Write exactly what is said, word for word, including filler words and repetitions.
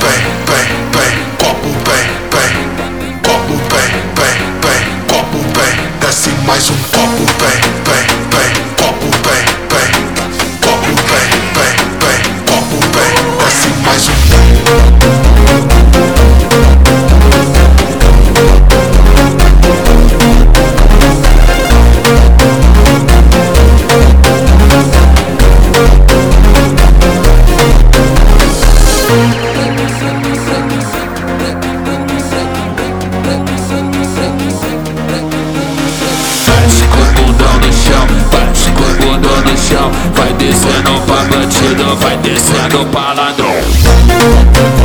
vem, vem, vem, copo vem, vem, copo vem, vem, vem, copo vem, desce mais um copo vem, vem, vem, copo vem, vem, copo vem, vem, vem, copo vem, desce mais um. Vai descendo pra bandido, vai descendo pra ladrão.